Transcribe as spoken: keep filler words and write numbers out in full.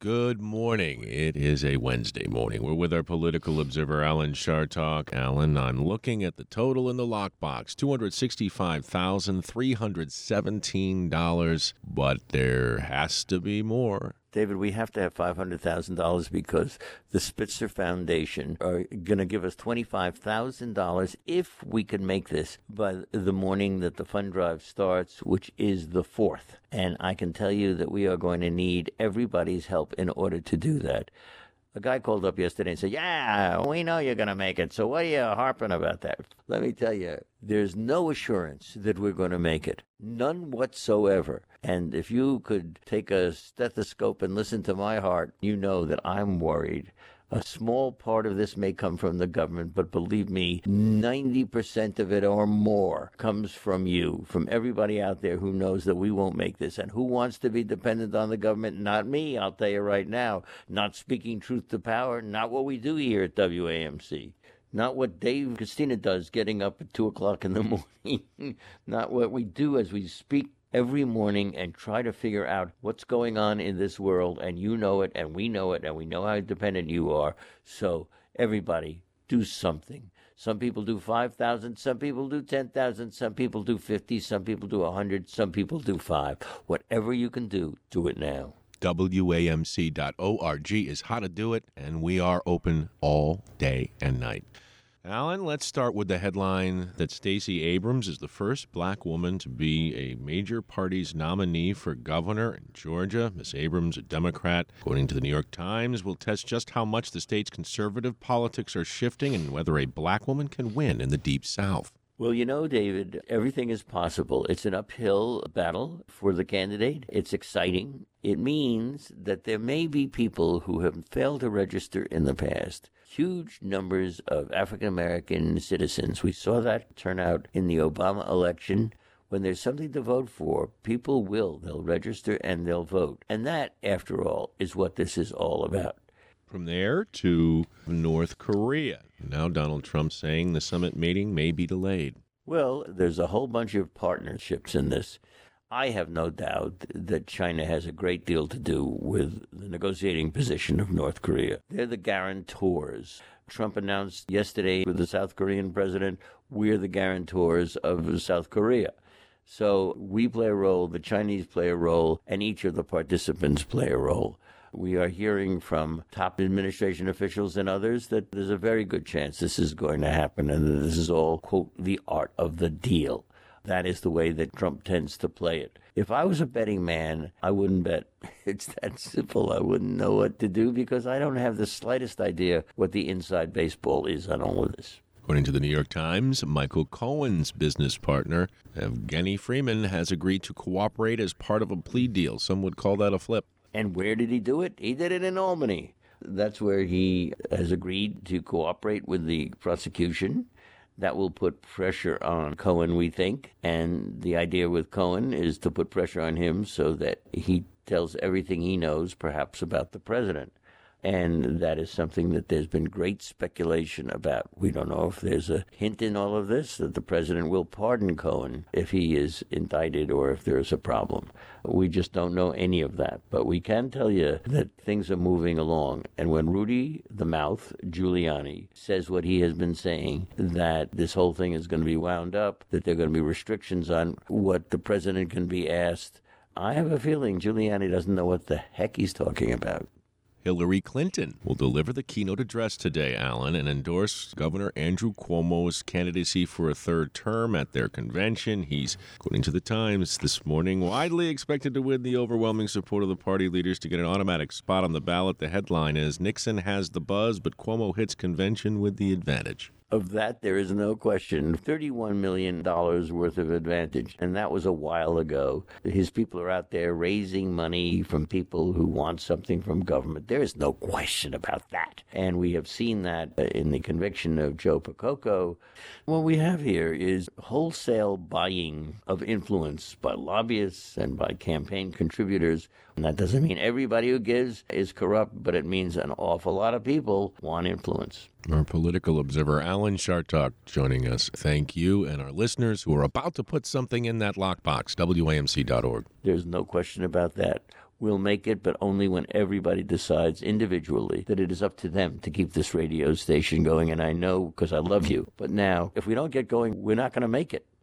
Good morning. It is a Wednesday morning. We're with our political observer, Alan Chartock. Alan, I'm looking at the total in the lockbox, two hundred sixty-five thousand three hundred seventeen dollars, but there has to be more. David, we have to have five hundred thousand dollars because the Spitzer Foundation are going to give us twenty-five thousand dollars if we can make this by the morning that the fund drive starts, which is the fourth. And I can tell you that we are going to need everybody's help in order to do that. A guy called up yesterday and said, yeah, we know you're going to make it, so what are you harping about that? Let me tell you, there's no assurance that we're going to make it. None whatsoever. And if you could take a stethoscope and listen to my heart, you know that I'm worried. A small part of this may come from the government, but believe me, ninety percent of it or more comes from you, from everybody out there who knows that we won't make this. And who wants to be dependent on the government? Not me, I'll tell you right now. Not speaking truth to power, not what we do here at W A M C. Not what Dave Christina does, getting up at two o'clock in the morning. Not what we do as we speak every morning and try to figure out what's going on in this world, and you know it, and we know it, and we know how dependent you are. So everybody, do something. Some people do five thousand, some people do ten thousand, some people do fifty, some people do one hundred, some people do five. Whatever you can do, do it now. W A M C dot org is how to do it, and we are open all day and night. Alan, let's start with the headline that Stacey Abrams is the first black woman to be a major party's nominee for governor in Georgia. Miss Abrams, a Democrat, according to the New York Times, will test just how much the state's conservative politics are shifting and whether a black woman can win in the Deep South. Well, you know, David, everything is possible. It's an uphill battle for the candidate. It's exciting. It means that there may be people who have failed to register in the past. Huge numbers of African-American citizens. We saw that turn out in the Obama election. When there's something to vote for, people will. They'll register and they'll vote. And that, after all, is what this is all about. From there to North Korea. Now Donald Trump saying the summit meeting may be delayed. Well, there's a whole bunch of partnerships in this. I have no doubt that China has a great deal to do with the negotiating position of North Korea. They're the guarantors. Trump announced yesterday with the South Korean president, we're the guarantors of South Korea. So we play a role, the Chinese play a role, and each of the participants play a role. We are hearing from top administration officials and others that there's a very good chance this is going to happen and that this is all, quote, the art of the deal. That is the way that Trump tends to play it. If I was a betting man, I wouldn't bet. It's that simple. I wouldn't know what to do because I don't have the slightest idea what the inside baseball is on all of this. According to the New York Times, Michael Cohen's business partner, Evgeny Freeman, has agreed to cooperate as part of a plea deal. Some would call that a flip. And where did he do it? He did it in Albany. That's where he has agreed to cooperate with the prosecution. That will put pressure on Cohen, we think. And the idea with Cohen is to put pressure on him so that he tells everything he knows, perhaps about the president. And that is something that there's been great speculation about. We don't know if there's a hint in all of this that the president will pardon Cohen if he is indicted or if there's a problem. We just don't know any of that. But we can tell you that things are moving along. And when Rudy the Mouth Giuliani says what he has been saying, that this whole thing is going to be wound up, that there are going to be restrictions on what the president can be asked, I have a feeling Giuliani doesn't know what the heck he's talking about. Hillary Clinton will deliver the keynote address today, Alan, and endorse Governor Andrew Cuomo's candidacy for a third term at their convention. He's, according to the Times this morning, widely expected to win the overwhelming support of the party leaders to get an automatic spot on the ballot. The headline is, Nixon has the buzz, but Cuomo hits convention with the advantage. Of that, there is no question. thirty-one million dollars worth of advantage, and that was a while ago. His people are out there raising money from people who want something from government. There is no question about that. And we have seen that in the conviction of Joe Percoco. What we have here is wholesale buying of influence by lobbyists and by campaign contributors. And that doesn't mean everybody who gives is corrupt, but it means an awful lot of people want influence. Our political observer, Alan Chartock, joining us. Thank you, and our listeners who are about to put something in that lockbox, W A M C dot org. There's no question about that. We'll make it, but only when everybody decides individually that it is up to them to keep this radio station going. And I know because I love you. But now, if we don't get going, we're not going to make it.